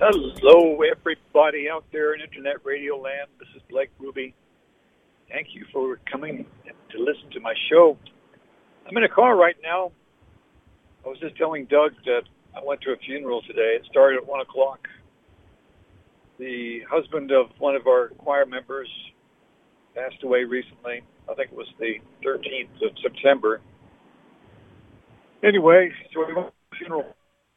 Hello, everybody out there in Internet Radio Land. This is Blake Ruby. Thank you for coming to listen to my show. I'm in a car right now. I was just telling Doug that I went to a funeral today. It started at 1 o'clock. The husband of one of our choir members passed away recently. I think it was the 13th of September. Anyway, so we went to the funeral.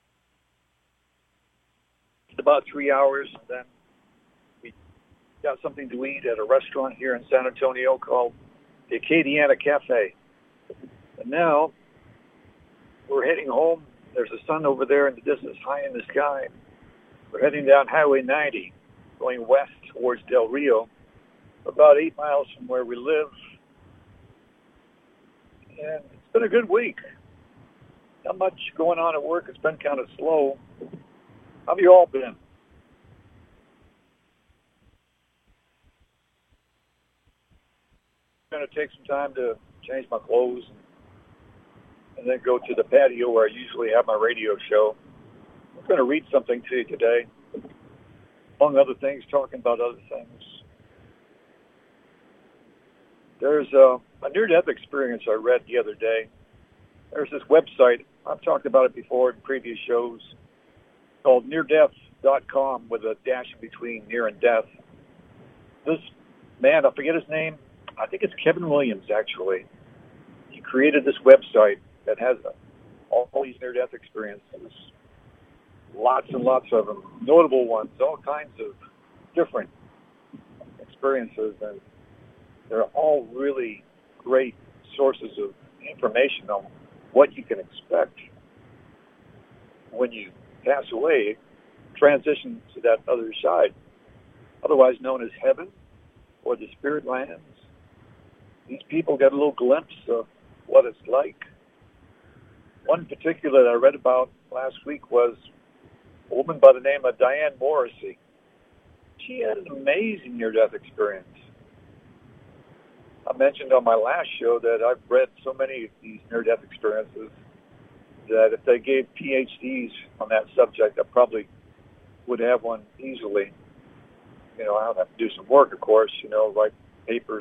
About 3 hours, and then we got something to eat at a restaurant here in San Antonio called the Acadiana Cafe. And now we're heading home. There's a sun over there in the distance, high in the sky. We're heading down Highway 90, going west towards Del Rio, about 8 miles from where we live. And it's been a good week. Not much going on at work. It's been kind of slow. How have you all been? I'm going to take some time to change my clothes and then go to the patio where I usually have my radio show. I'm going to read something to you today, among other things, talking about other things. There's a near-death experience I read the other day. There's this website. I've talked about it before in previous shows, called neardeath.com with a dash in between near and death. This man, I forget his name. I think it's Kevin Williams, actually. He created this website that has all these near-death experiences. Lots and lots of them. Notable ones, all kinds of different experiences. And they're all really great sources of information on what you can expect when you pass away, transition to that other side, otherwise known as heaven or the spirit lands. These people get a little glimpse of what it's like. One particular that I read about last week was a woman by the name of Diane Morrissey. She had an amazing near-death experience. I mentioned on my last show that I've read so many of these near-death experiences that if they gave PhDs on that subject, I probably would have one easily. You know, I would have to do some work, of course, write papers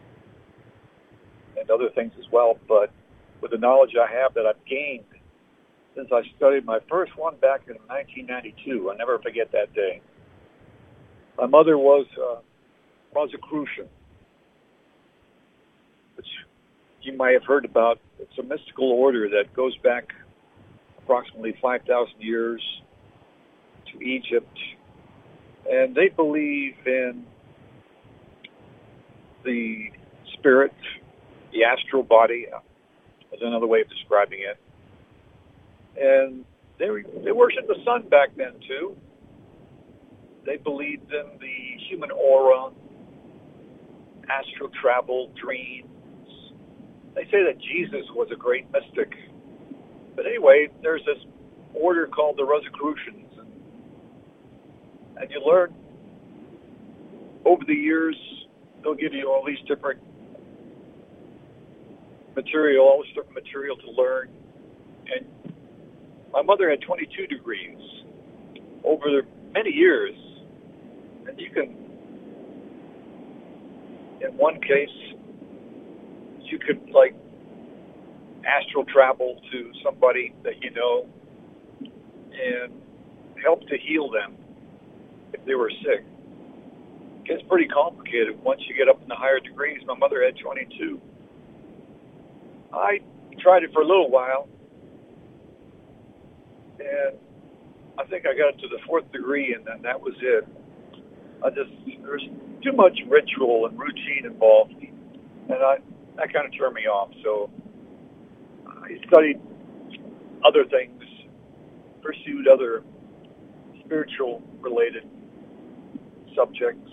and other things as well. But with the knowledge I have that I've gained since I studied my first one back in 1992, I'll never forget that day. My mother was Rosicrucian, which you might have heard about. It's a mystical order that goes back approximately 5,000 years to Egypt, and they believe in the spirit, the astral body, is another way of describing it. And they worshiped the sun back then too. They believed in the human aura, astral travel, dreams. They say that Jesus was a great mystic. But anyway, there's this order called the Rosicrucians, and you learn over the years, they'll give you all these different material to learn. And my mother had 22 degrees over many years, and you can, in one case, you could astral travel to somebody that you know and help to heal them if they were sick. It gets pretty complicated once you get up in the higher degrees. My mother had 22. I tried it for a little while, and I think I got to the 4th degree, and then that was it. There's too much ritual and routine involved, and that kind of turned me off. So I studied other things, pursued other spiritual-related subjects.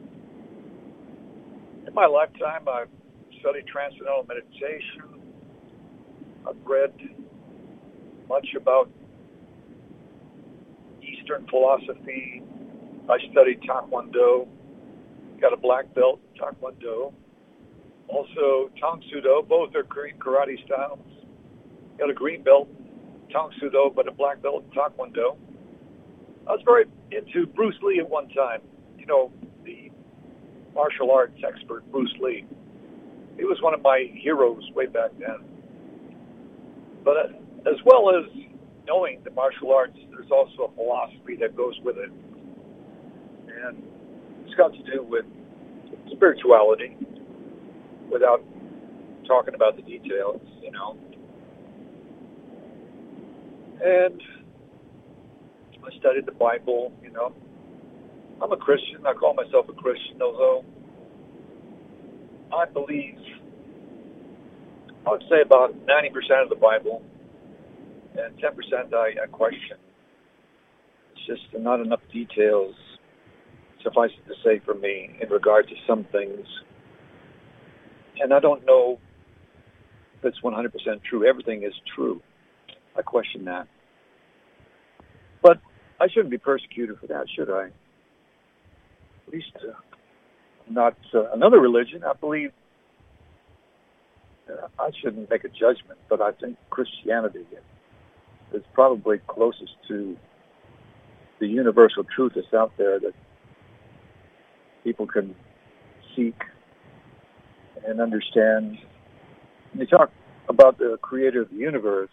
In my lifetime, I've studied transcendental meditation. I've read much about Eastern philosophy. I studied Taekwondo, got a black belt in Taekwondo. Also, Tang Soo Do, both are Korean karate styles. Got a green belt in Tang Soo Do, but a black belt in Taekwondo. I was very into Bruce Lee at one time. You know, the martial arts expert Bruce Lee. He was one of my heroes way back then. But as well as knowing the martial arts, there's also a philosophy that goes with it. And it's got to do with spirituality without talking about the details, you know. And I studied the Bible, you know. I'm a Christian. I call myself a Christian, although I believe, I would say about 90% of the Bible, and 10% I question. It's just not enough details, suffice it to say, for me in regard to some things. And I don't know if it's 100% true. Everything is true. I question that. But I shouldn't be persecuted for that, should I? At least not another religion. I believe I shouldn't make a judgment, but I think Christianity is probably closest to the universal truth that's out there that people can seek and understand. When you talk about the creator of the universe,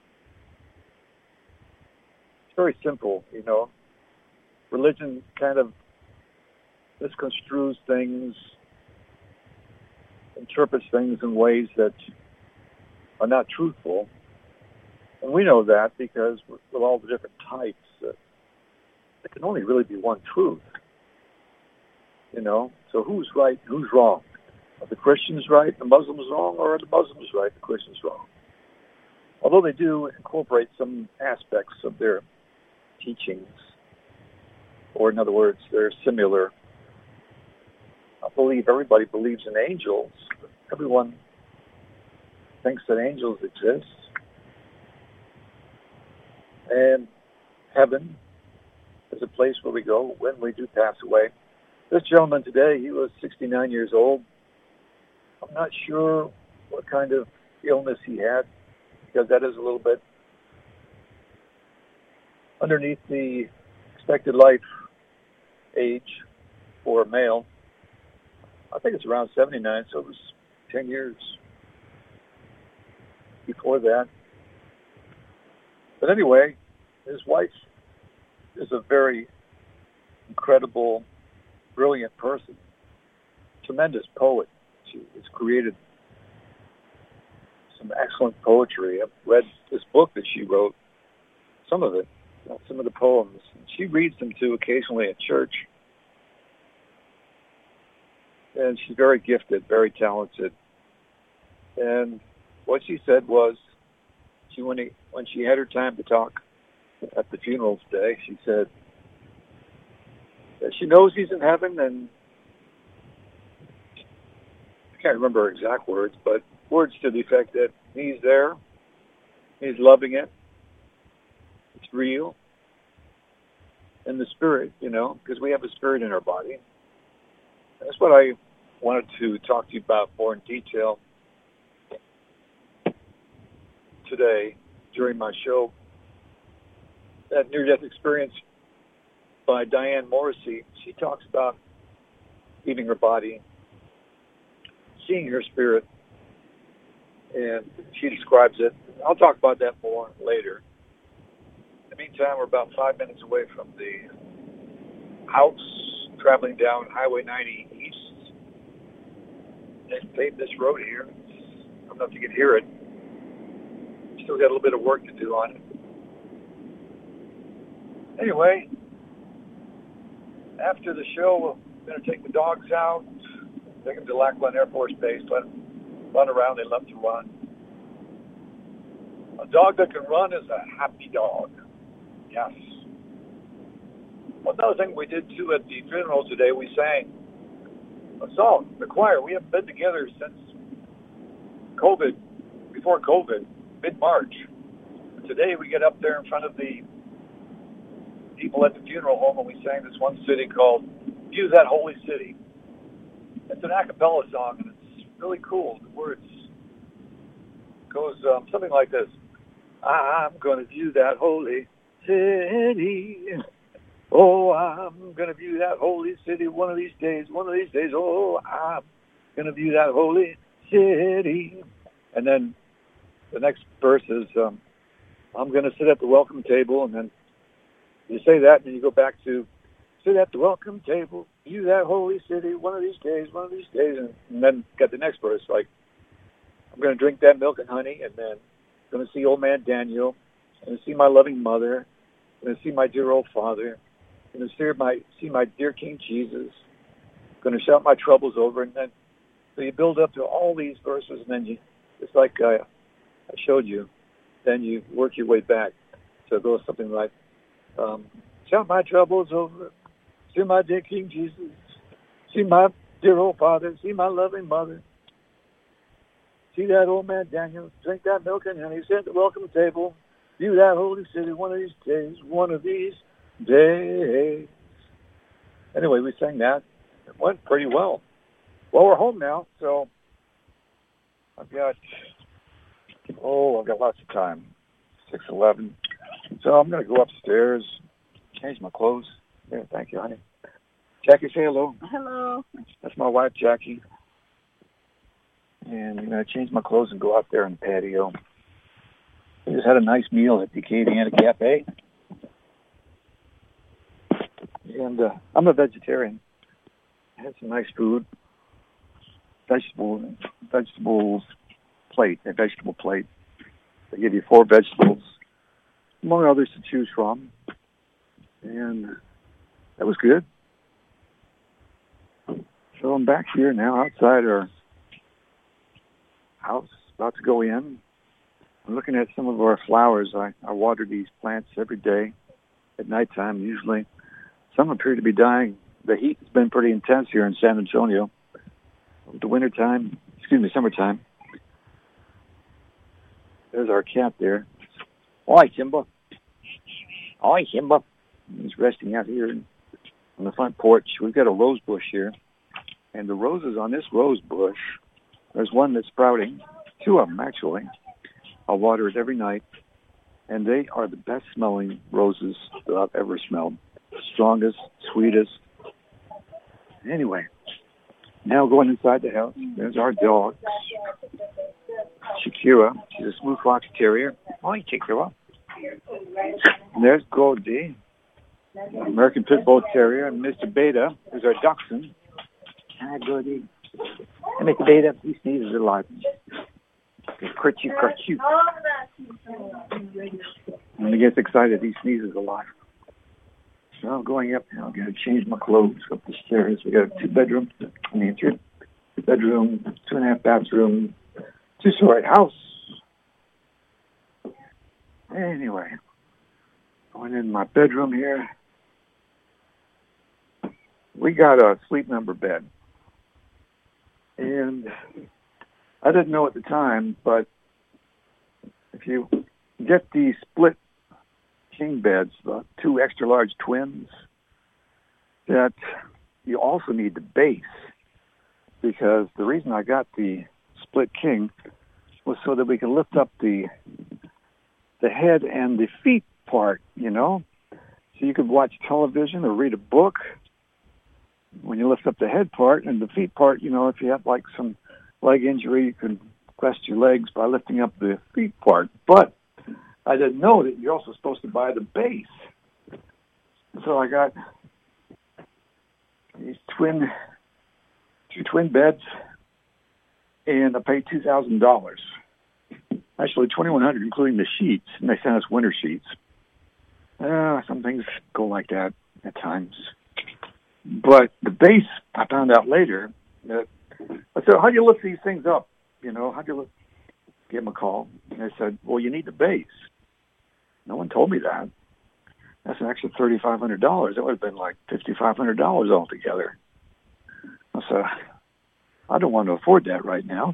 it's very simple, you know. Religion kind of misconstrues things, interprets things in ways that are not truthful. And we know that because with all the different types, there can only really be one truth. You know, so who's right, who's wrong? Are the Christians right, the Muslims wrong, or are the Muslims right, the Christians wrong? Although they do incorporate some aspects of their teachings, or in other words, they're similar. I believe everybody believes in angels. Everyone thinks that angels exist. And heaven is a place where we go when we do pass away. This gentleman today, he was 69 years old. I'm not sure what kind of illness he had, because that is a little bit underneath the expected life age for a male. I think it's around 79, so it was 10 years before that. But anyway, his wife is a very incredible, brilliant person, tremendous poet. She has created some excellent poetry. I've read this book that she wrote, some of it, some of the poems. She reads them too occasionally at church. And she's very gifted, very talented. And what she said was, when she had her time to talk at the funeral today, she said that she knows he's in heaven, and I can't remember her exact words, but words to the effect that he's there, he's loving it, it's real, and the spirit, you know, because we have a spirit in our body. That's what I wanted to talk to you about more in detail today during my show. That near-death experience by Diane Morrissey, she talks about leaving her body, seeing her spirit, and she describes it. I'll talk about that more later. In the meantime, we're about 5 minutes away from the house, traveling down Highway 90 east. They paved this road here. I don't know if you can hear it. Still got a little bit of work to do on it. Anyway, after the show, we're going to take the dogs out, take them to Lackland Air Force Base, let them run around. They love to run. A dog that can run is a happy dog. Yes. Well, another thing we did, too, at the funeral today, we sang a song, the choir. We haven't been together since COVID, before COVID, mid-March. Today we get up there in front of the people at the funeral home, and we sang this one city called View That Holy City. It's an a cappella song, and it's really cool. The words goes something like this. I'm going to view that holy city. Oh, I'm going to view that holy city one of these days, one of these days. Oh, I'm going to view that holy city. And then the next verse is, I'm going to sit at the welcome table. And then you say that, and then you go back to, sit at the welcome table, view that holy city one of these days, one of these days. And then got the next verse, like, I'm going to drink that milk and honey, and then I'm going to see old man Daniel, I'm going to see my loving mother, I'm going to see my dear old father, I'm going to see my dear King Jesus, I'm going to shout my troubles over, and then so you build up to all these verses, and then you, it's like I showed you, then you work your way back. So it goes something like, shout my troubles over, see my dear King Jesus, see my dear old father, see my loving mother, see that old man Daniel, drink that milk and honey, sit at the welcome table, view that holy city one of these days, one of these days. Anyway, we sang that. It went pretty well. Well, we're home now, so I've got lots of time, 6:11. So I'm going to go upstairs, change my clothes. Yeah, thank you, honey. Jackie, say hello. Hello. That's my wife, Jackie. And I'm going to change my clothes and go out there in the patio. We just had a nice meal at the Acadiana Cafe. And I'm a vegetarian. I had some nice food. Vegetable plate. They give you 4 vegetables, among others to choose from. And that was good. So I'm back here now outside our house, about to go in. I'm looking at some of our flowers. I water these plants every day at nighttime, usually. Some appear to be dying. The heat has been pretty intense here in San Antonio. Summertime. There's our cat there. Hi, Simba. Hi, Simba. He's resting out here on the front porch. We've got a rose bush here. And the roses on this rose bush, there's one that's sprouting. 2 of them, actually. I'll water it every night. And they are the best smelling roses that I've ever smelled. Strongest, sweetest. Anyway, now going inside the house. There's our dog, Shakira. She's a smooth fox terrier. Hi, Shakira. And there's Goldie, American Pit Bull Terrier, and Mr. Beta, who's our dachshund. Hi, Goldie. And Mr. Beta, he sneezes a lot. Kerchoo, kerchoo. When he gets excited, he sneezes a lot. So I'm going up now. I'm going to change my clothes up the stairs. We got a 2-bedroom, 2-bedroom, 2.5 bathroom, 2-story house. Anyway, going in my bedroom here. We got a sleep number bed. And I didn't know at the time, but if you get the split king beds, the 2 extra large twins, that you also need the base, because the reason I got the split king was so that we can lift up the head and the feet part, so you could watch television or read a book when you lift up the head part, and the feet part, if you have like some leg injury, you can rest your legs by lifting up the feet part. But I didn't know that you're also supposed to buy the base. So I got these 2 twin beds, and I paid $2,000. Actually, $2,100, including the sheets, and they sent us winter sheets. Some things go like that at times. But the base, I found out later that I said, how do you lift these things up? How do you lift? Give them a call. And they said, well, you need the base. No one told me that. That's an extra $3,500. That would have been like $5,500 altogether. I said, I don't want to afford that right now.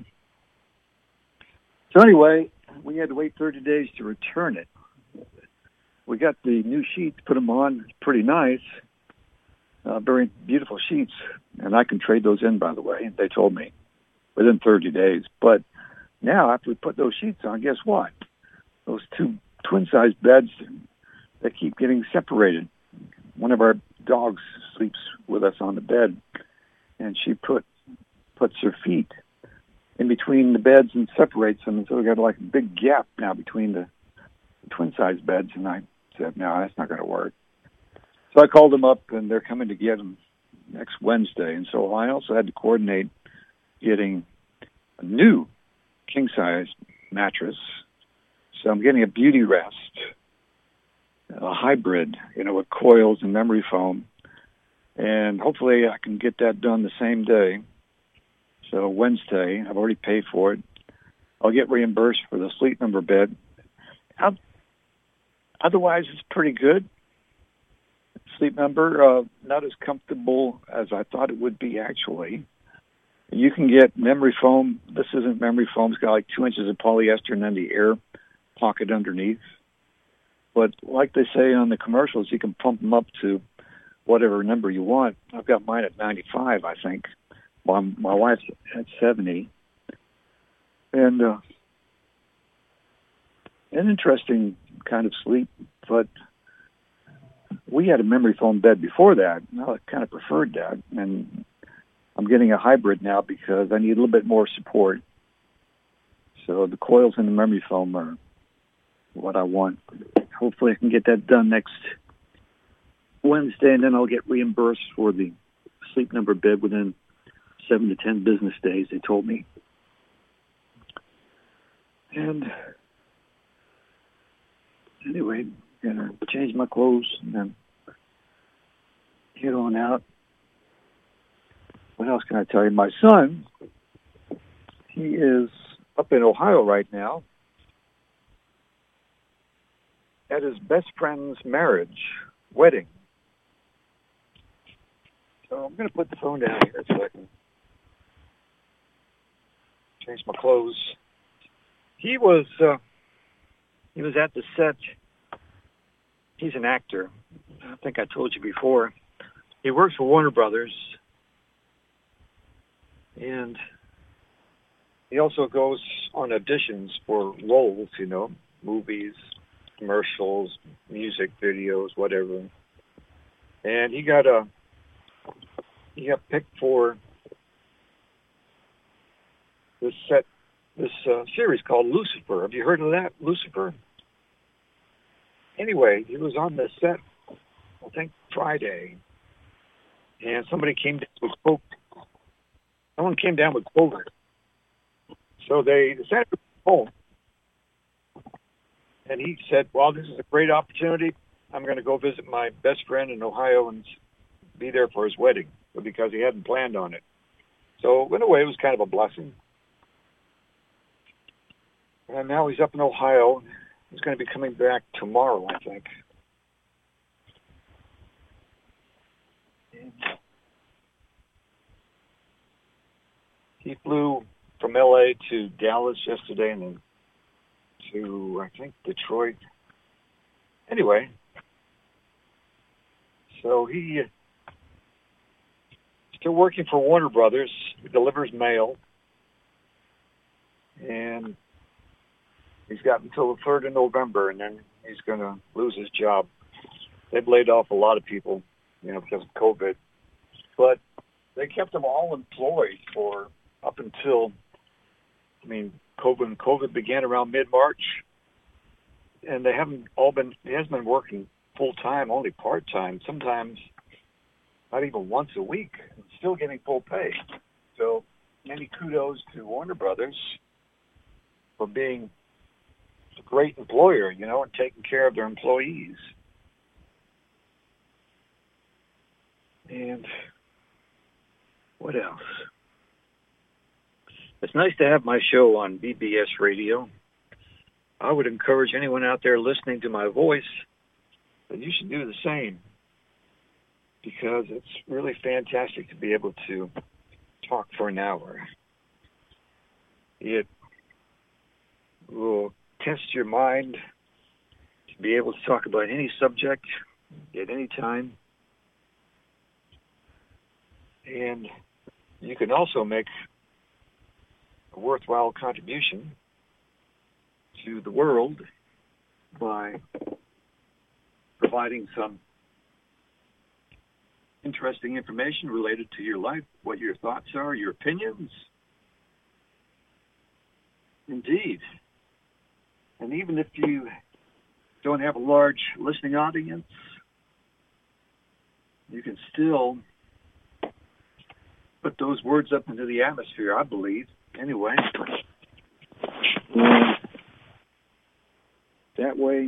So anyway, we had to wait 30 days to return it. We got the new sheets, put them on. It's pretty nice. Very beautiful sheets. And I can trade those in, by the way. They told me within 30 days. But now, after we put those sheets on, guess what? Those 2 twin-sized beds, they keep getting separated. one of our dogs sleeps with us on the bed, and she puts her feet in between the beds and separates them, and so we got like a big gap now between the twin-size beds, and I said, no, that's not going to work. So I called them up, and they're coming to get them next Wednesday, and so I also had to coordinate getting a new king-size mattress. So I'm getting a Beauty Rest, a hybrid, with coils and memory foam, and hopefully I can get that done the same day. So Wednesday, I've already paid for it. I'll get reimbursed for the Sleep Number bed. Otherwise, it's pretty good. Sleep Number, not as comfortable as I thought it would be, actually. You can get memory foam. This isn't memory foam. It's got like 2 inches of polyester and then the air pocket underneath. But like they say on the commercials, you can pump them up to whatever number you want. I've got mine at 95, I think. My wife's at 70. And an interesting kind of sleep, but we had a memory foam bed before that, and I kind of preferred that. And I'm getting a hybrid now because I need a little bit more support. So the coils and the memory foam are what I want. Hopefully I can get that done next Wednesday, and then I'll get reimbursed for the Sleep Number bed within 7 to 10 business days, they told me. And anyway, I'm going to change my clothes and then get on out. What else can I tell you? My son, he is up in Ohio right now at his best friend's wedding. So I'm going to put the phone down here so I can change my clothes. He was at the set. He's an actor. I think I told you before. He works for Warner Brothers, and he also goes on auditions for roles, movies, commercials, music videos, whatever. And he got picked for this series called Lucifer. Have you heard of that, Lucifer? Anyway, he was on the set, I think Friday, and someone came down with COVID. So they sent him home, and he said, well, this is a great opportunity. I'm going to go visit my best friend in Ohio and be there for his wedding, because he hadn't planned on it. So in a way, it was kind of a blessing. And now he's up in Ohio. He's going to be coming back tomorrow, I think. And he flew from L.A. to Dallas yesterday and then to, I think, Detroit. Anyway, so he still working for Warner Brothers. He delivers mail. And he's got until the 3rd of November, and then he's going to lose his job. They've laid off a lot of people, because of COVID. But they kept them all employed for up until, COVID began around mid-March. And he hasn't been working full-time, only part-time, sometimes not even once a week, and still getting full pay. So many kudos to Warner Brothers for being a great employer, and taking care of their employees. And what else? It's nice to have my show on BBS Radio. I would encourage anyone out there listening to my voice that you should do the same, because it's really fantastic to be able to talk for an hour. It will test your mind to be able to talk about any subject at any time. And you can also make a worthwhile contribution to the world by providing some interesting information related to your life, what your thoughts are, your opinions. Indeed. And even if you don't have a large listening audience, you can still put those words up into the atmosphere, I believe. Anyway. And that way,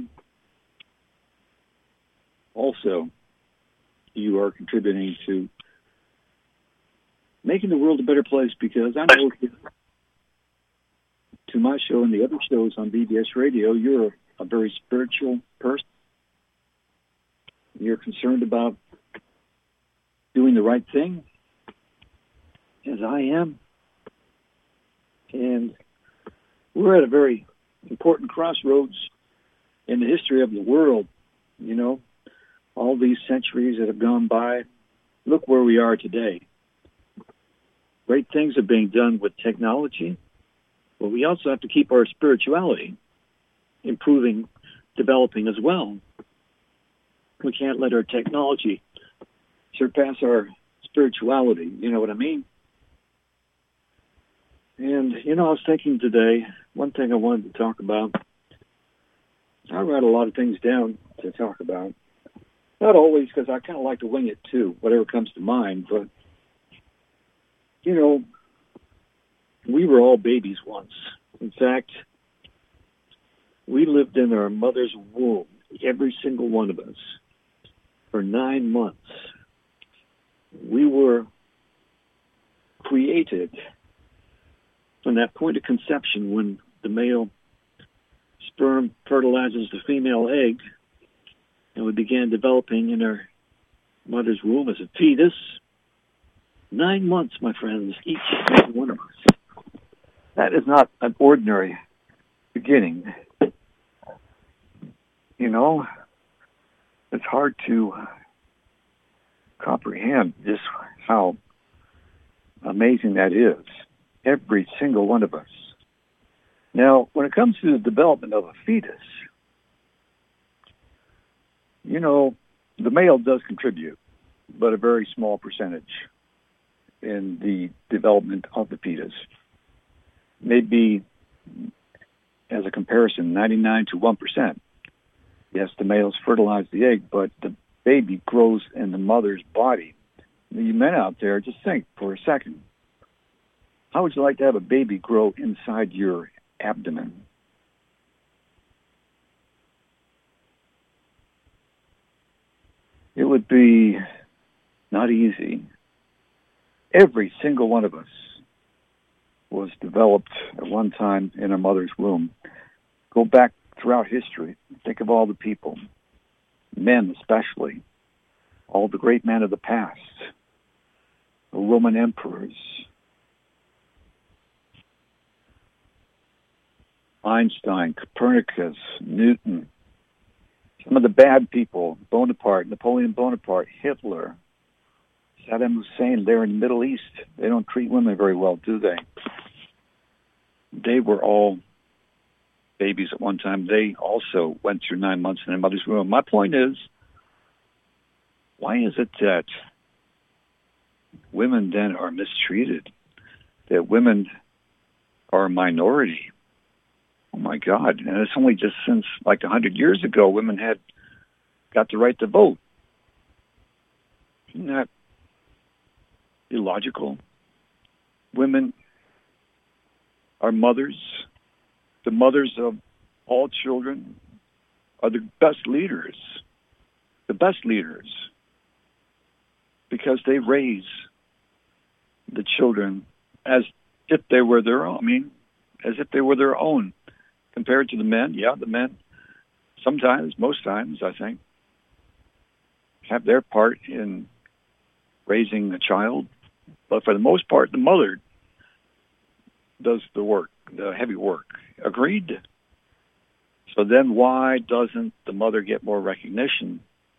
also, you are contributing to making the world a better place, because I know to my show and the other shows on BBS Radio, you're a very spiritual person. You're concerned about doing the right thing, as I am. And we're at a very important crossroads in the history of the world. You know, all these centuries that have gone by, look where we are today. Great things are being done with technology, but we also have to keep our spirituality improving, developing as well. We can't let our technology surpass our spirituality, you know what I mean? And, you know, I was thinking today, one thing I wanted to talk about, I write a lot of things down to talk about. Not always, because I kind of like to wing it too, whatever comes to mind, but, you know, we were all babies once. In fact, we lived in our mother's womb, every single one of us, for 9 months. We were created from that point of conception when the male sperm fertilizes the female egg, and we began developing in our mother's womb as a fetus. 9 months, my friends, each and every one of us. That is not an ordinary beginning. You know, it's hard to comprehend just how amazing that is. Every single one of us. Now, when it comes to the development of a fetus, you know, the male does contribute, but a very small percentage in the development of the fetus. Maybe, as a comparison, 99 to 1%. Yes, the males fertilize the egg, but the baby grows in the mother's body. You men out there, just think for a second. How would you like to have a baby grow inside your abdomen? It would be not easy. Every single one of us was developed at one time in our mother's womb. Go back throughout history. Think of all the people, men especially, all the great men of the past, the Roman emperors, Einstein, Copernicus, Newton, some of the bad people, Bonaparte, Napoleon Bonaparte, Hitler, Saddam Hussein. They're in the Middle East. They don't treat women very well, do they? They were all babies at one time. They also went through 9 months in their mother's womb. My point is, why is it that women then are mistreated? That women are a minority? Oh my God. And it's only just since like 100 years ago women had got the right to vote. Isn't that illogical? Women are mothers. The mothers of all children are the best leaders. The best leaders. Because they raise the children as if they were their own. I mean, as if they were their own. Compared to the men, yeah, the men sometimes, most times, I think, have their part in raising a child. But for the most part, the mother does the work, the heavy work. Agreed? So then why doesn't the mother get more recognition?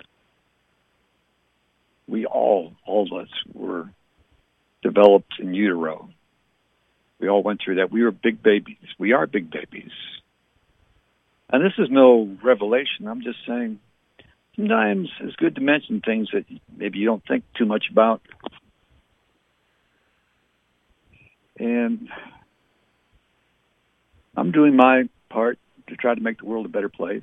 We all of us were developed in utero. We all went through that. We were big babies. We are big babies. And this is no revelation. I'm just saying sometimes it's good to mention things that maybe you don't think too much about. And I'm doing my part to try to make the world a better place.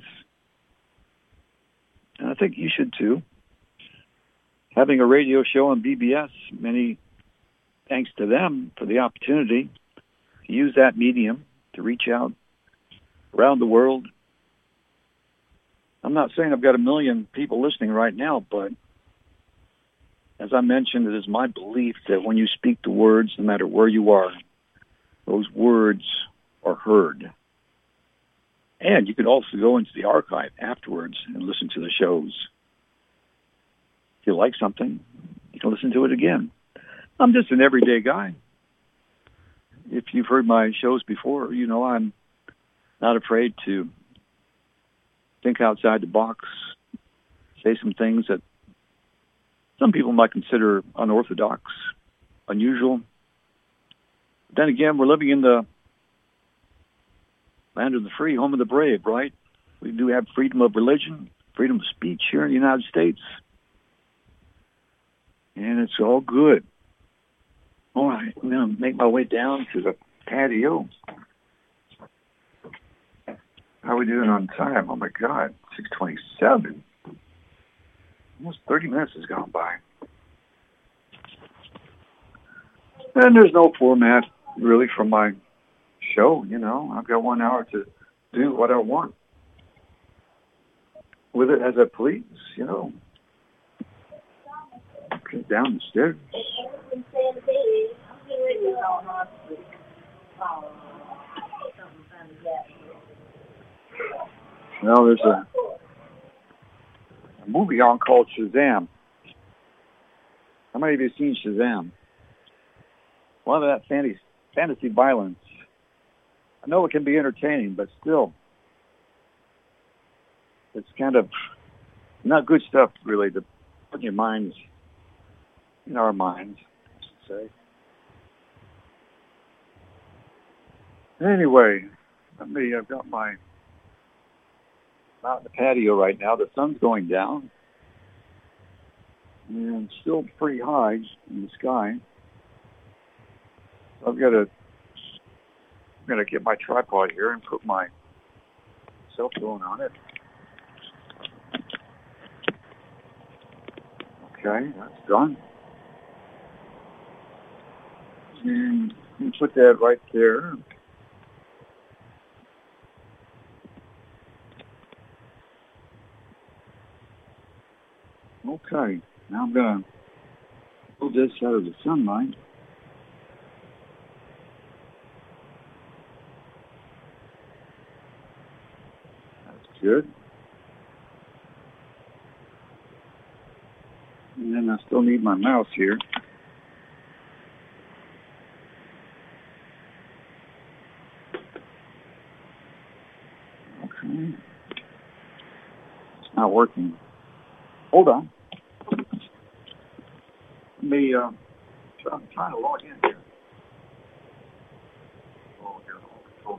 And I think you should too. Having a radio show on BBS, many thanks to them for the opportunity to use that medium to reach out around the world. I'm not saying I've got 1 million people listening right now, but as I mentioned, it is my belief that when you speak the words, no matter where you are, those words are heard. And you can also go into the archive afterwards and listen to the shows. If you like something, you can listen to it again. I'm just an everyday guy. If you've heard my shows before, you know I'm not afraid to think outside the box, say some things that some people might consider unorthodox, unusual. But then again, we're living in the land of the free, home of the brave, right? We do have freedom of religion, freedom of speech here in the United States. And it's all good. All right, I'm going to make my way down to the patio. How are we doing on time? Oh, my God, 6:27. Almost 30 minutes has gone by. And there's no format, really, for my show, you know. I've got 1 hour to do what I want with it as I please, you know. Okay, down the stairs. Well, there's a movie on called Shazam. How many of you have seen Shazam? A lot of that fantasy violence. I know it can be entertaining, but still, it's kind of not good stuff, really, to put in your minds, in our minds, I should say. Anyway, I've got my out in the patio right now. The sun's going down, and it's still pretty high in the sky. So I'm gonna get my tripod here and put my cell phone on it. Okay, that's done. And you put that right there. Okay, now I'm going to move this out of the sunlight. That's good. And then I still need my mouse here. Okay. It's not working. Hold on. Let me, I'm trying to log in here. Oh, here, control.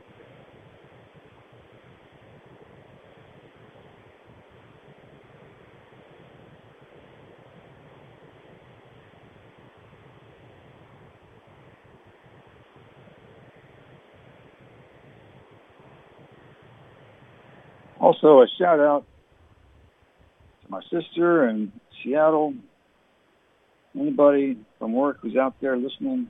Also, a shout out to my sister in Seattle. Anybody from work who's out there listening?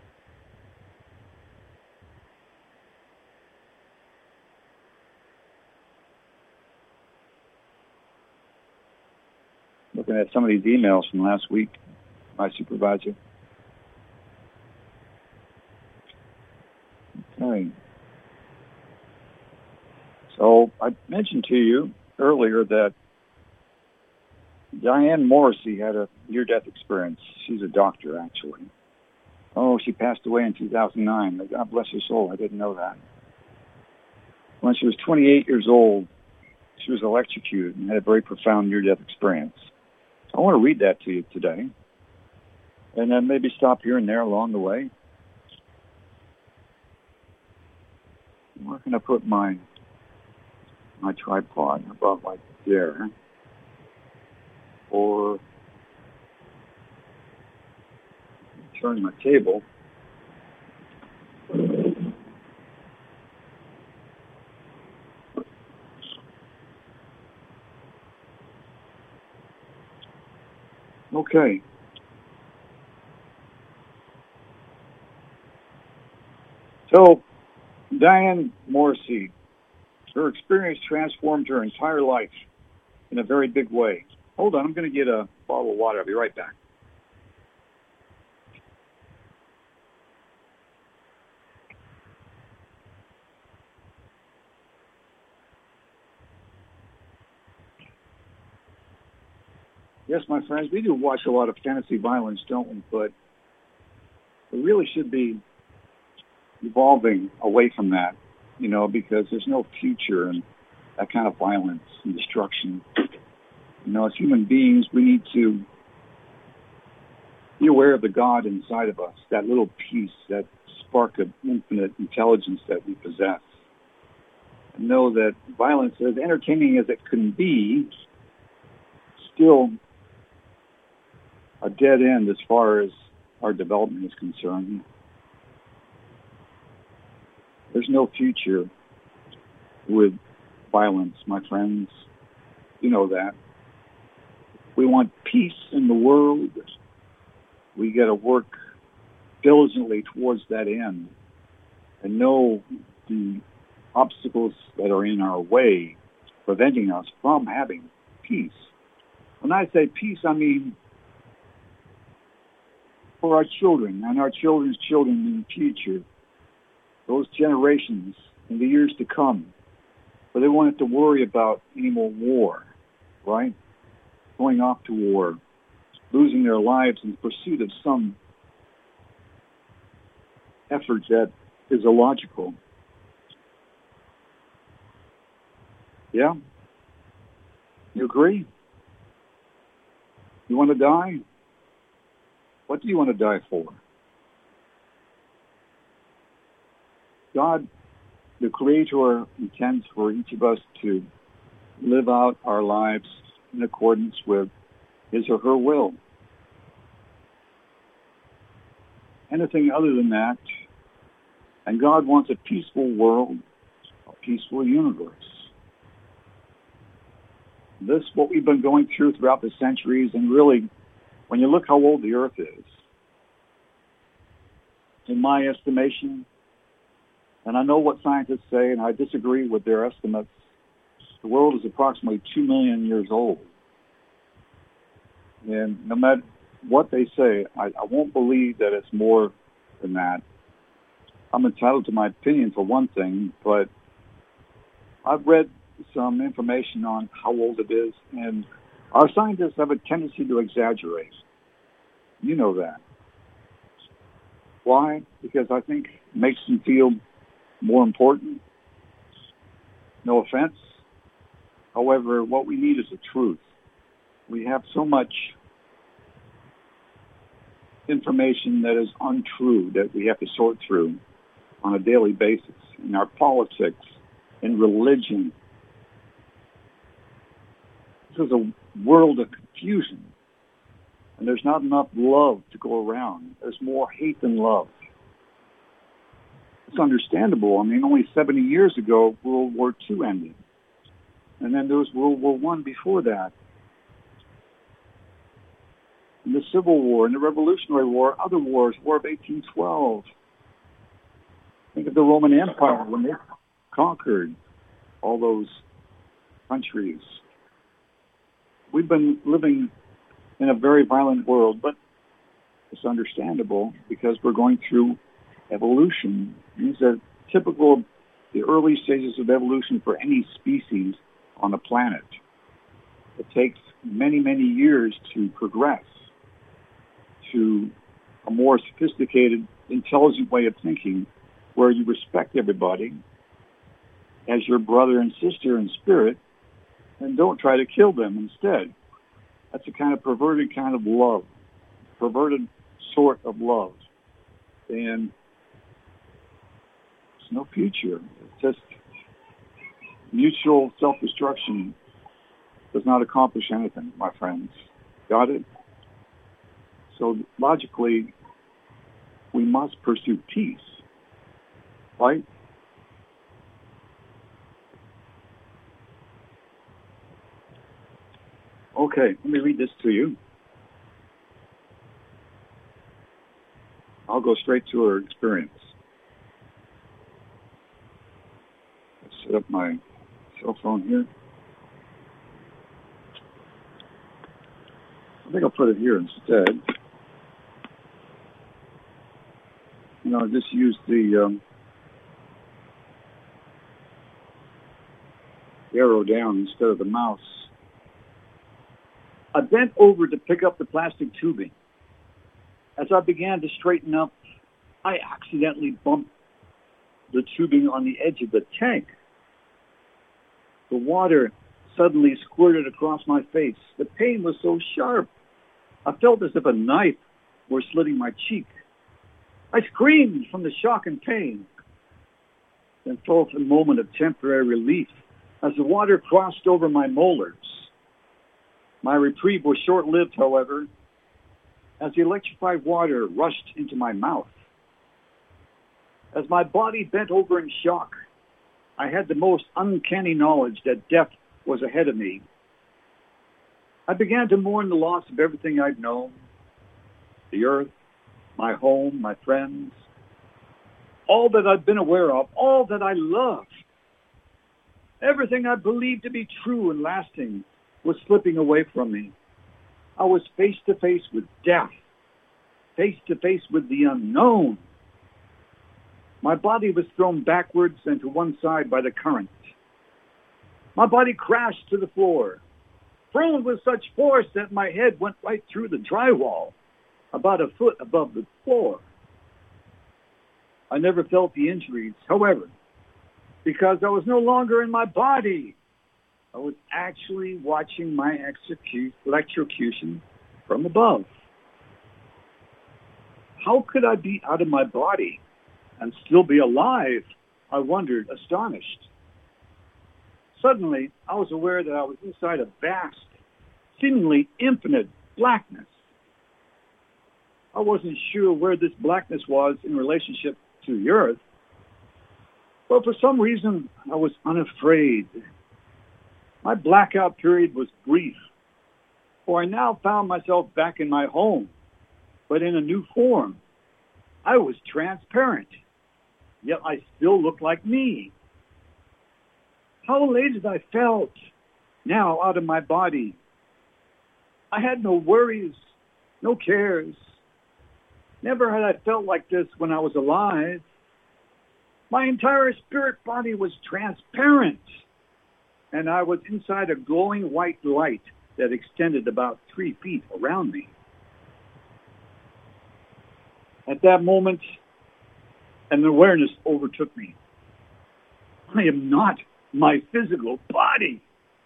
Looking at some of these emails from last week, my supervisor. Okay. So I mentioned to you earlier that Diane Morrissey had a near-death experience. She's a doctor, actually. Oh, she passed away in 2009. God bless her soul. I didn't know that. When she was 28 years old, she was electrocuted and had a very profound near-death experience. I want to read that to you today, and then maybe stop here and there along the way. Where can I put my tripod? About like there. or turn my table. Okay. So, Diane Morrissey, her experience transformed her entire life in a very big way. Hold on, I'm going to get a bottle of water. I'll be right back. Yes, my friends, we do watch a lot of fantasy violence, don't we? But we really should be evolving away from that, because there's no future in that kind of violence and destruction. As human beings, we need to be aware of the God inside of us, that little piece, that spark of infinite intelligence that we possess. And know that violence, as entertaining as it can be, still a dead end as far as our development is concerned. There's no future with violence, my friends. You know that. We want peace in the world. We got to work diligently towards that end and know the obstacles that are in our way, preventing us from having peace. When I say peace, I mean for our children and our children's children in the future, those generations in the years to come, where they won't have to worry about any more war, right? Going off to war, losing their lives in pursuit of some effort that is illogical. Yeah? You agree? You want to die? What do you want to die for? God, the Creator, intends for each of us to live out our lives in accordance with His or her will. Anything other than that, and God wants a peaceful world, a peaceful universe. This is what we've been going through throughout the centuries, and really, when you look how old the Earth is, in my estimation, and I know what scientists say, and I disagree with their estimates, the world is approximately 2 million years old. And no matter what they say, I won't believe that it's more than that. I'm entitled to my opinion for one thing, but I've read some information on how old it is, and our scientists have a tendency to exaggerate. You know that. Why? Because I think it makes them feel more important. No offense. However, what we need is the truth. We have so much information that is untrue that we have to sort through on a daily basis in our politics, in religion. This is a world of confusion, and there's not enough love to go around. There's more hate than love. It's understandable. I mean, only 70 years ago, World War II ended. And then there was World War I before that. And the Civil War and the Revolutionary War, other wars, War of 1812. Think of the Roman Empire when they conquered all those countries. We've been living in a very violent world, but it's understandable because we're going through evolution. These are typical of the early stages of evolution for any species on the planet. It takes many, many years to progress to a more sophisticated, intelligent way of thinking where you respect everybody as your brother and sister in spirit and don't try to kill them instead. That's a kind of perverted kind of love, perverted sort of love. And there's no future. It's just mutual self-destruction does not accomplish anything, my friends. Got it? So logically, we must pursue peace, right? Okay, let me read this to you. I'll go straight to her experience. Let's set up my cell phone here. I think I'll put it here instead. I'll just use the arrow down instead of the mouse. I bent over to pick up the plastic tubing. As I began to straighten up, I accidentally bumped the tubing on the edge of the tank. The water suddenly squirted across my face. The pain was so sharp. I felt as if a knife were slitting my cheek. I screamed from the shock and pain, then felt a moment of temporary relief as the water crossed over my molars. My reprieve was short-lived, however, as the electrified water rushed into my mouth. As my body bent over in shock, I had the most uncanny knowledge that death was ahead of me. I began to mourn the loss of everything I'd known, the earth, my home, my friends, all that I'd been aware of, all that I loved. Everything I believed to be true and lasting was slipping away from me. I was face to face with death, face to face with the unknown. My body was thrown backwards and to one side by the current. My body crashed to the floor, thrown with such force that my head went right through the drywall, about a foot above the floor. I never felt the injuries, however, because I was no longer in my body. I was actually watching my electrocution from above. How could I be out of my body and still be alive? I wondered, astonished. Suddenly, I was aware that I was inside a vast, seemingly infinite blackness. I wasn't sure where this blackness was in relationship to the earth, but for some reason, I was unafraid. My blackout period was brief, for I now found myself back in my home, but in a new form. I was transparent, yet I still looked like me. How elated I felt, now out of my body. I had no worries, no cares. Never had I felt like this when I was alive. My entire spirit body was transparent, and I was inside a glowing white light that extended about 3 feet around me. At that moment, an awareness overtook me. I am not my physical body.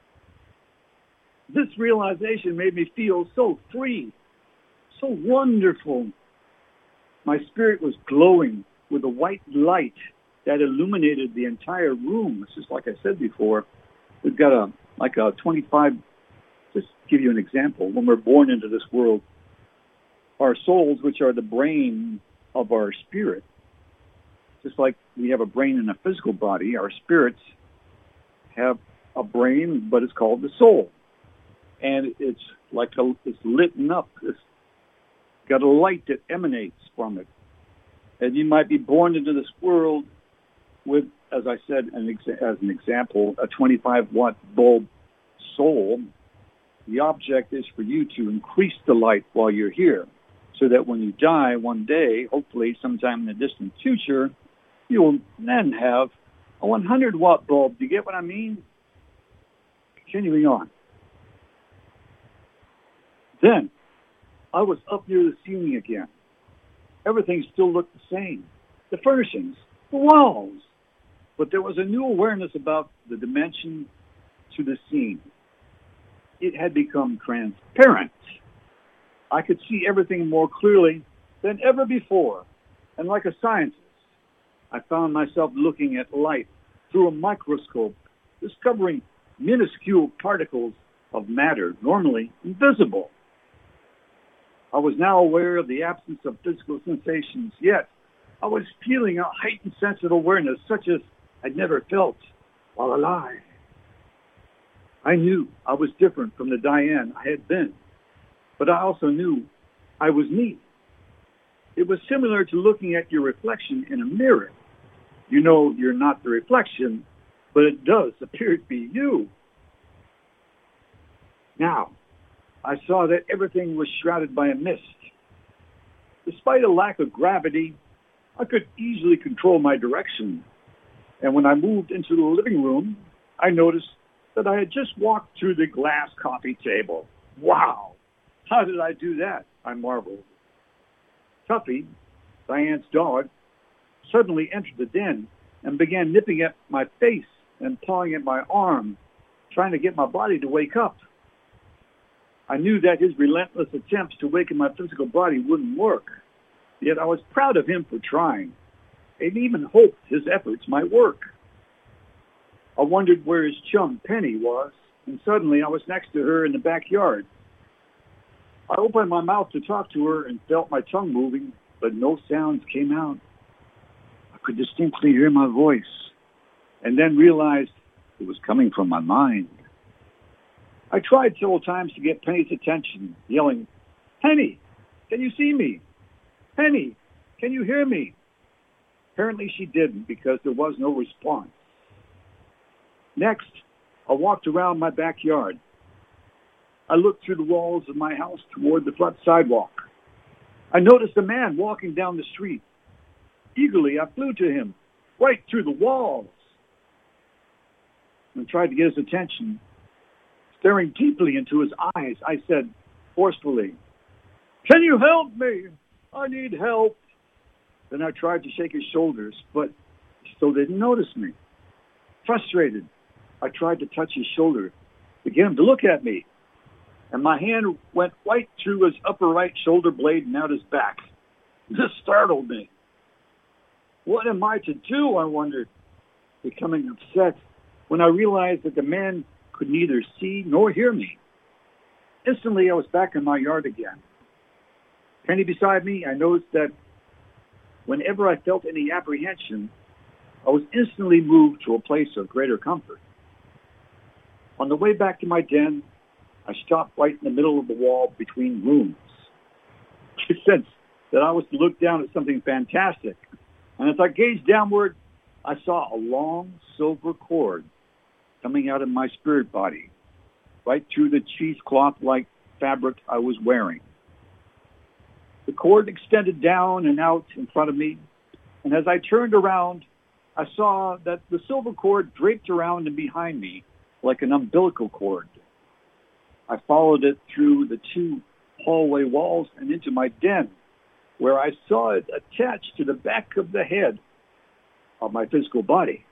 This realization made me feel so free, so wonderful. My spirit was glowing with a white light that illuminated the entire room. It's just like I said before. We've got a 25, just to give you an example. When we're born into this world, our souls, which are the brain of our spirit, just like we have a brain in a physical body, our spirits have a brain, but it's called the soul. And it's lit up. It's got a light that emanates from it. And you might be born into this world with, as I said, as an example, a 25-watt bulb soul. The object is for you to increase the light while you're here, so that when you die one day, hopefully sometime in the distant future, you will then have a 100-watt bulb. Do you get what I mean? Continuing on. Then, I was up near the ceiling again. Everything still looked the same. The furnishings, the walls. But there was a new awareness about the dimension to the scene. It had become transparent. I could see everything more clearly than ever before. And like a scientist, I found myself looking at light through a microscope, discovering minuscule particles of matter normally invisible. I was now aware of the absence of physical sensations, yet I was feeling a heightened sense of awareness such as I'd never felt while alive. I knew I was different from the Diane I had been, but I also knew I was me. It was similar to looking at your reflection in a mirror. You know you're not the reflection, but it does appear to be you. Now, I saw that everything was shrouded by a mist. Despite a lack of gravity, I could easily control my direction. And when I moved into the living room, I noticed that I had just walked through the glass coffee table. Wow! How did I do that? I marveled. Tuffy, Diane's dog, suddenly entered the den and began nipping at my face and pawing at my arm, trying to get my body to wake up. I knew that his relentless attempts to waken my physical body wouldn't work, yet I was proud of him for trying, and even hoped his efforts might work. I wondered where his chum Penny was, and suddenly I was next to her in the backyard. I opened my mouth to talk to her and felt my tongue moving, but no sounds came out. I could distinctly hear my voice, and then realized it was coming from my mind. I tried several times to get Penny's attention, yelling, "Penny, can you see me? Penny, can you hear me?" Apparently she didn't, because there was no response. Next, I walked around my backyard. I looked through the walls of my house toward the front sidewalk. I noticed a man walking down the street. Eagerly, I flew to him, right through the walls, and tried to get his attention. Staring deeply into his eyes, I said forcefully, "Can you help me? I need help." Then I tried to shake his shoulders, but he still didn't notice me. Frustrated, I tried to touch his shoulder to get him to look at me, and my hand went right through his upper right shoulder blade and out his back. This startled me. What am I to do, I wondered, becoming upset when I realized that the man could neither see nor hear me. Instantly, I was back in my yard again. Penny beside me, I noticed that whenever I felt any apprehension, I was instantly moved to a place of greater comfort. On the way back to my den, I stopped right in the middle of the wall between rooms. I sensed that I was to look down at something fantastic, and as I gazed downward, I saw a long silver cord coming out of my spirit body, right through the cheesecloth-like fabric I was wearing. The cord extended down and out in front of me, and as I turned around, I saw that the silver cord draped around and behind me like an umbilical cord. I followed it through the two hallway walls and into my den, where I saw it attached to the back of the head of my physical body.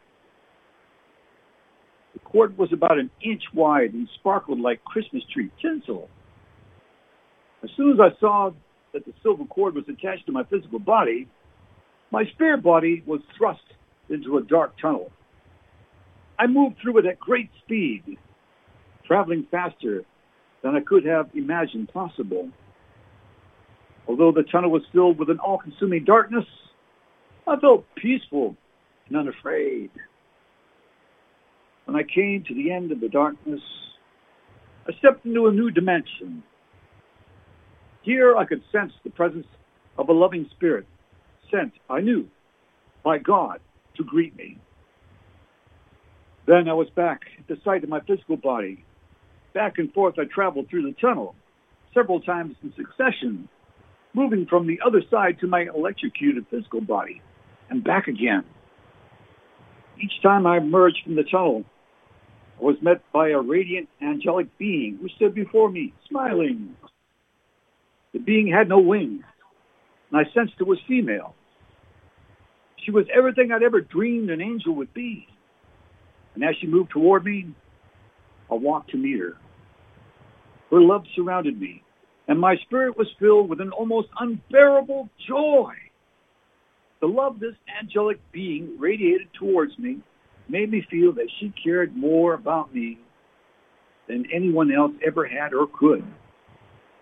The cord was about an inch wide and sparkled like Christmas tree tinsel. As soon as I saw that the silver cord was attached to my physical body, my spirit body was thrust into a dark tunnel. I moved through it at great speed, traveling faster than I could have imagined possible. Although the tunnel was filled with an all-consuming darkness, I felt peaceful and unafraid. When I came to the end of the darkness, I stepped into a new dimension. Here I could sense the presence of a loving spirit, sent, I knew, by God to greet me. Then I was back at the site of my physical body. Back and forth I traveled through the tunnel, several times in succession, moving from the other side to my electrocuted physical body, and back again. Each time I emerged from the tunnel, I was met by a radiant angelic being who stood before me, smiling. The being had no wings, and I sensed it was female. She was everything I'd ever dreamed an angel would be. And as she moved toward me, I walked to meet her. Her love surrounded me, and my spirit was filled with an almost unbearable joy. The love this angelic being radiated towards me made me feel that she cared more about me than anyone else ever had or could.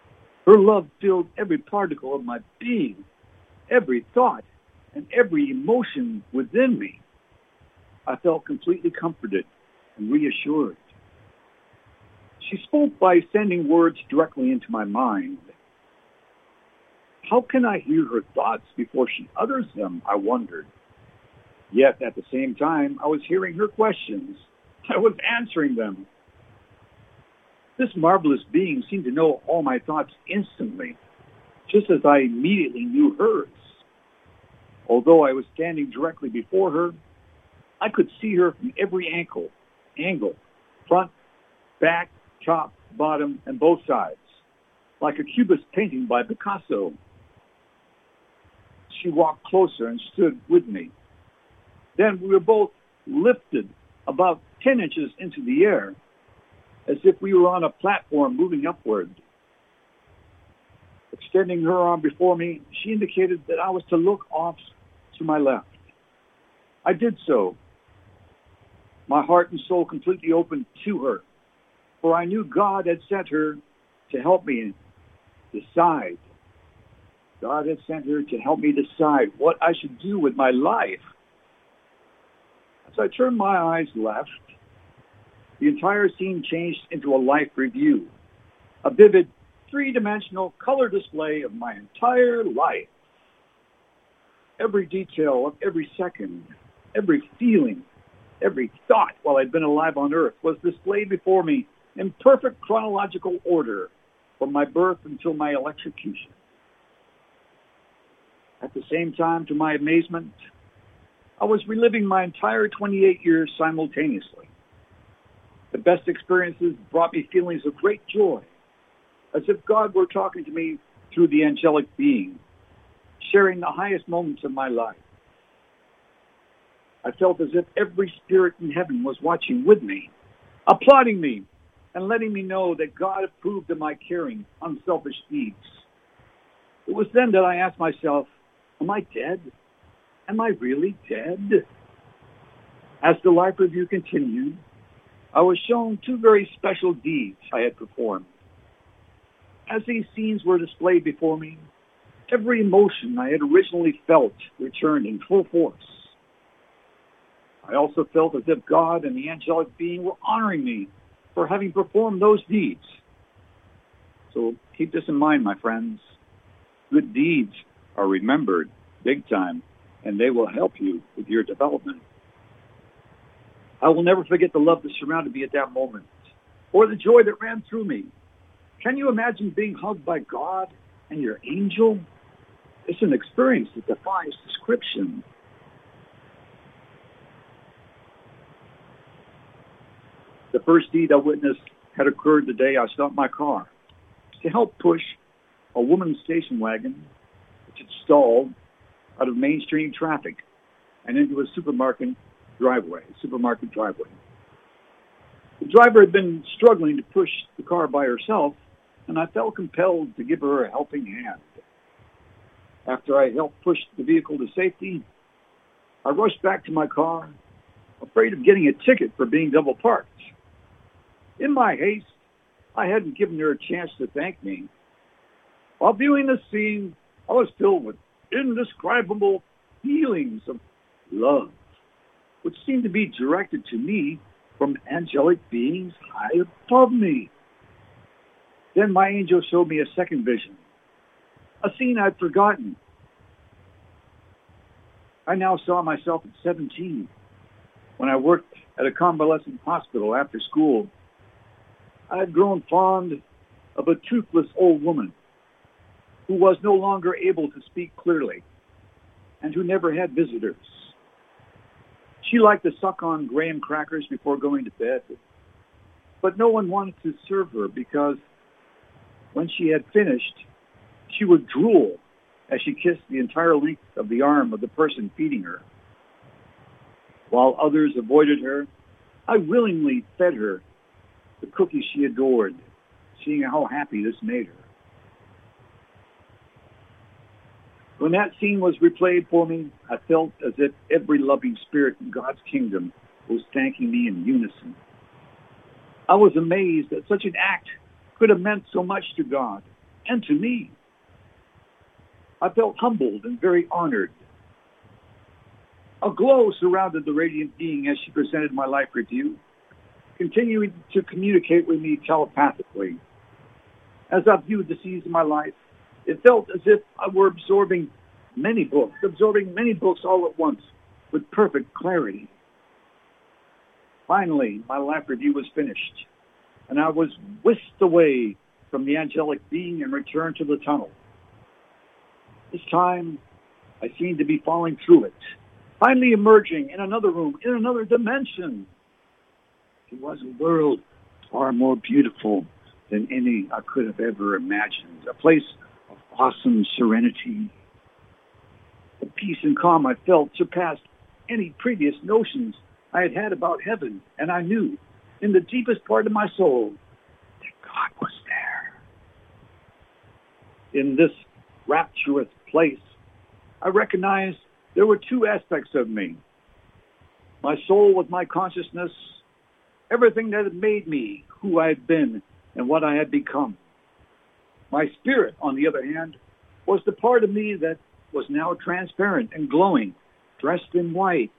Her love filled every particle of my being, every thought, and every emotion within me. I felt completely comforted and reassured. She spoke by sending words directly into my mind. How can I hear her thoughts before she utters them, I wondered. Yet at the same time, I was hearing her questions. I was answering them. This marvelous being seemed to know all my thoughts instantly, just as I immediately knew hers. Although I was standing directly before her, I could see her from every angle, front, back, top, bottom, and both sides, like a cubist painting by Picasso. She walked closer and stood with me. Then we were both lifted about 10 inches into the air, as if we were on a platform moving upward. Extending her arm before me, she indicated that I was to look off to my left. I did so, my heart and soul completely open to her, for I knew God had sent her to help me decide. God had sent her to help me decide what I should do with my life. As I turned my eyes left, the entire scene changed into a life review, a vivid, three-dimensional color display of my entire life. Every detail of every second, every feeling, every thought while I'd been alive on earth was displayed before me in perfect chronological order from my birth until my electrocution. At the same time, to my amazement, I was reliving my entire 28 years simultaneously. The best experiences brought me feelings of great joy, as if God were talking to me through the angelic being, sharing the highest moments of my life. I felt as if every spirit in heaven was watching with me, applauding me, and letting me know that God approved of my caring, unselfish deeds. It was then that I asked myself, am I dead? Am I really dead? As the life review continued, I was shown two very special deeds I had performed. As these scenes were displayed before me, every emotion I had originally felt returned in full force. I also felt as if God and the angelic being were honoring me for having performed those deeds. So keep this in mind, my friends. Good deeds are remembered big time, and they will help you with your development. I will never forget the love that surrounded me at that moment, or the joy that ran through me. Can you imagine being hugged by God and your angel? It's an experience that defies description. The first deed I witnessed had occurred the day I stopped my car to help push a woman's station wagon, which had stalled, out of mainstream traffic and into a supermarket driveway. The driver had been struggling to push the car by herself, and I felt compelled to give her a helping hand. After I helped push the vehicle to safety, I rushed back to my car, afraid of getting a ticket for being double parked. In my haste, I hadn't given her a chance to thank me. While viewing the scene, I was filled with indescribable feelings of love, which seemed to be directed to me from angelic beings high above me. Then my angel showed me a second vision, a scene I'd forgotten. I now saw myself at 17, when I worked at a convalescent hospital after school. I had grown fond of a toothless old woman who was no longer able to speak clearly and who never had visitors. She liked to suck on graham crackers before going to bed, but no one wanted to serve her because when she had finished, she would drool as she kissed the entire length of the arm of the person feeding her. While others avoided her, I willingly fed her the cookies she adored, seeing how happy this made her. When that scene was replayed for me, I felt as if every loving spirit in God's kingdom was thanking me in unison. I was amazed that such an act could have meant so much to God and to me. I felt humbled and very honored. A glow surrounded the radiant being as she presented my life review, continuing to communicate with me telepathically. As I viewed the scenes of my life, it felt as if I were absorbing many books all at once with perfect clarity. Finally, my life review was finished, and I was whisked away from the angelic being and returned to the tunnel. This time, I seemed to be falling through it, finally emerging in another room, in another dimension. It was a world far more beautiful than any I could have ever imagined, a place of awesome serenity. The peace and calm I felt surpassed any previous notions I had had about heaven, and I knew in the deepest part of my soul that God was there. In this rapturous place, I recognized there were two aspects of me. My soul was my consciousness, everything that had made me who I had been and what I had become. My spirit, on the other hand, was the part of me that was now transparent and glowing, dressed in white.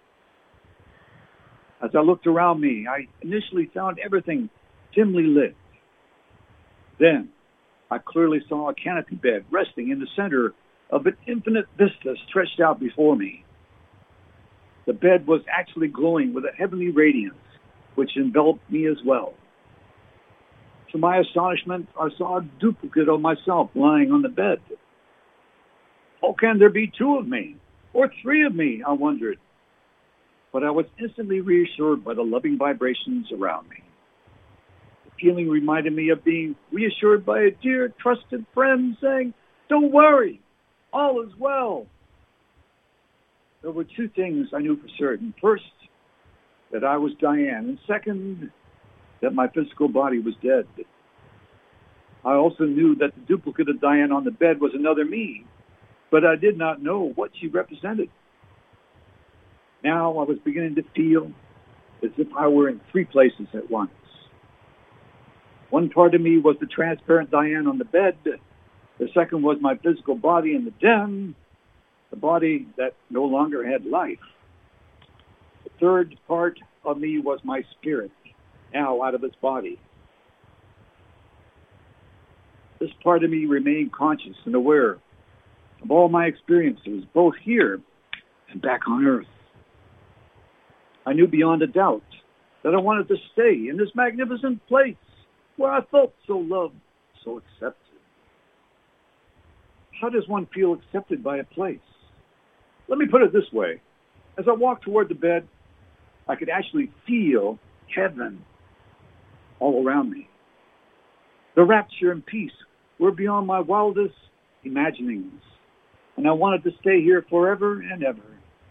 As I looked around me, I initially found everything dimly lit. Then, I clearly saw a canopy bed resting in the center of an infinite vista stretched out before me. The bed was actually glowing with a heavenly radiance, which enveloped me as well. To my astonishment, I saw a duplicate of myself lying on the bed. How can there be two of me? Or three of me? I wondered. But I was instantly reassured by the loving vibrations around me. The feeling reminded me of being reassured by a dear, trusted friend saying, "Don't worry, all is well." There were two things I knew for certain. First, that I was Diane, and second, that my physical body was dead. I also knew that the duplicate of Diane on the bed was another me, but I did not know what she represented. Now I was beginning to feel as if I were in three places at once. One part of me was the transparent Diane on the bed. The second was my physical body in the den, the body that no longer had life. The third part of me was my spirit, now out of its body. This part of me remained conscious and aware of all my experiences, both here and back on Earth. I knew beyond a doubt that I wanted to stay in this magnificent place where I felt so loved, so accepted. How does one feel accepted by a place? Let me put it this way. As I walked toward the bed, I could actually feel heaven all around me. The rapture and peace were beyond my wildest imaginings, and I wanted to stay here forever and ever.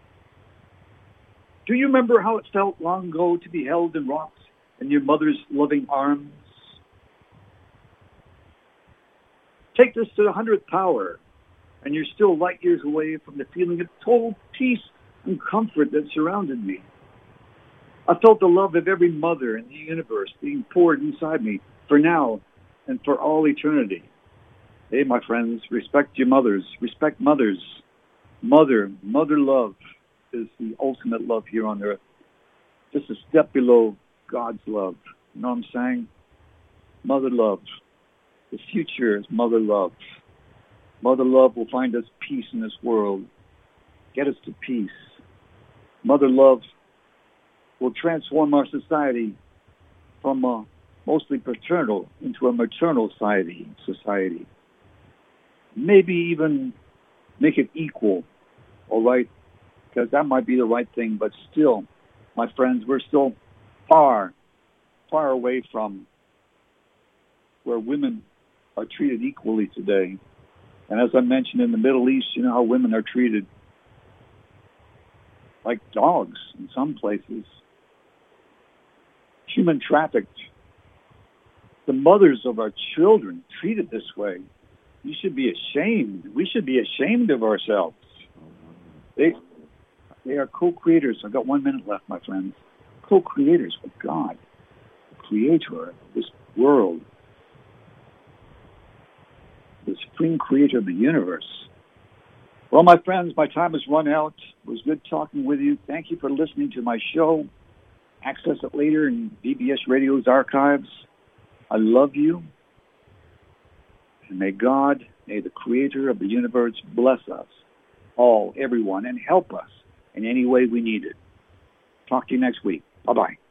Do you remember how it felt long ago to be held and rocked in your mother's loving arms? Take this to the 100th power, and you're still light years away from the feeling of total peace and comfort that surrounded me. I felt the love of every mother in the universe being poured inside me for now and for all eternity. Hey, my friends, respect your mothers. Respect mothers. Mother love is the ultimate love here on earth. Just a step below God's love. You know what I'm saying? Mother love. The future is mother love. Mother love will find us peace in this world. Get us to peace. Mother love will transform our society from a mostly paternal into a maternal society. Maybe even make it equal, all right? Because that might be the right thing, but still, my friends, we're still far away from where women are treated equally today. And as I mentioned, in the Middle East, you know how women are treated like dogs in some places. Human trafficked. The mothers of our children treated this way. You should be ashamed. We should be ashamed of ourselves. They are co-creators. I've got 1 minute left, my friends. Co-creators with God, the creator of this world. the supreme creator of the universe. Well, my friends, my time has run out. It was good talking with you. Thank you for listening to my show. Access it later in BBS Radio's archives. I love you. And may the creator of the universe bless us all, everyone, and help us in any way we need it. Talk to you next week. Bye-bye.